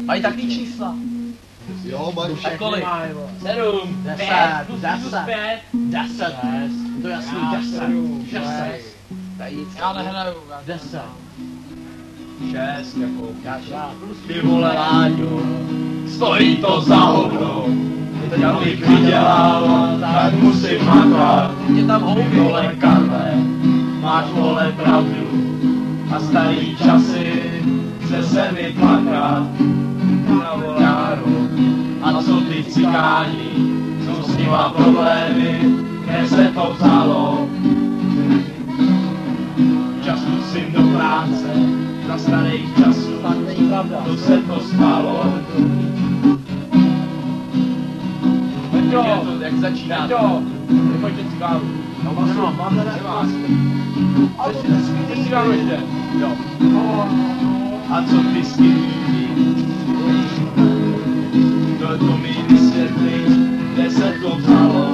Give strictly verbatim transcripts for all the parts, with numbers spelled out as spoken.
Mají taky čísla. Jo, mají Tak kolik? Sedm, Deset, plus deset, pět. deset, to je jasný, deset, deset. Já nehraju. Deset. Šest, jako. Kaša. Ty vole Láďo, stojí to za hovno. Teď abych vydělal, tak musím makat. Je tam houby. Vole Karle, máš vole pravdu. A starý časy chce se mi plakat. Na voláru, a co ty cikáni, jsou s nima problémy, kde se to vzalo. Čas musím do práce, za starých časů, to se to stalo. Peťo, Je to, jak začíná. Peťo, Nepojďte cigáru. nemám, mám tady Nemá. Ty cigáru ještě. Jo. A co ty skvělí? To to mi vysvětli, kde se to vzalo.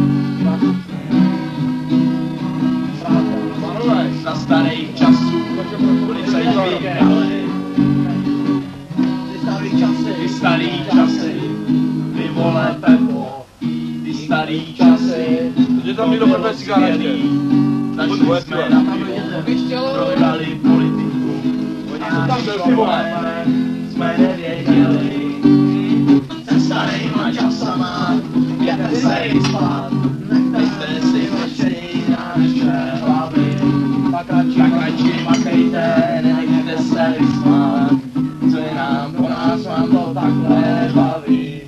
Za starých časů, policajti vyhrali. Ty starý časy. Ty starý časy, ty vole Pepo. Ty starý časy, Jde tam někdo prvé cigára ještě. začali jsme na pivo, prohrali politiku. A tam když byl to pivo. máme, jsme nevěděli. Se starýma časama, jdete se jít spát. Nechte si večeří naše hlavy. Tak radši makejte, nenechte se vysmát. Co je nám po nás, vám to takhle baví.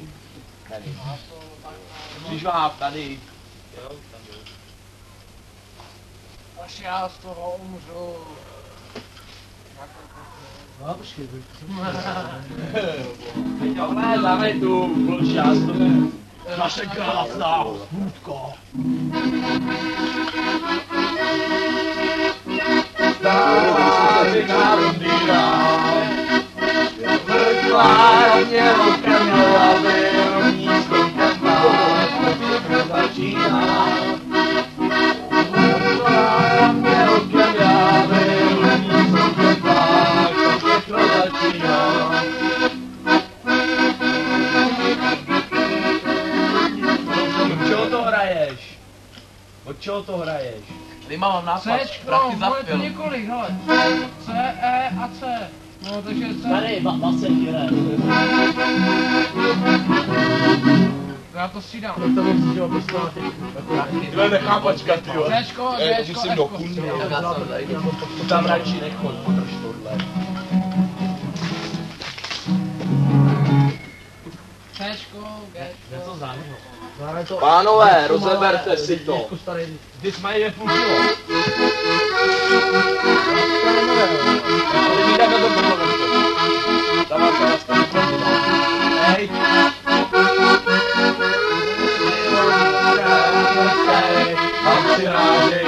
Přižváv tady. Až já z toho umřu. No, počkej, Tohle dáme tu vlčást. naše krásná hůdko. Stále nárudíra. Vrklá mělo kemlo a byl nízko kemla. Všechno začíná. Vrklá mělo kemlo a byl nízko kemla. Všechno začíná. Od čeho to hraješ? Od čeho to hraješ? Tady mám nápad, Cčko, prachy za bude to film. několik, hele. C, E a C. No, takže C. Tady, ba, basek jde. Já to střídám. To bych si dělal dostat prachy. Tyhle nechápačka, tyjo. Cčko, Eh, Dčko, musím do Fčko kundy. střídám. Já to tady. To tam radši nechoď, podrž tohle. Cčko, Gčko. Něco záměřilo. Pánové, rozeberte si to. Ty jsme je půl kilo. Ty mi dáme to bylo nechce. Tam mám se nastavit. Hej. A přirážej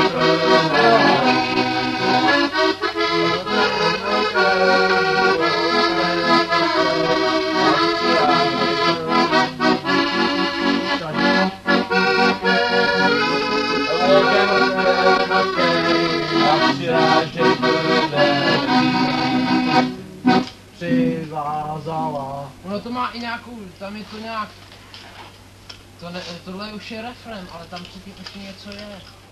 Přivázala. Ono to má i nějakou, tam je to nějak... To ne, tohle už je refren, ale tam předtím ještě něco je.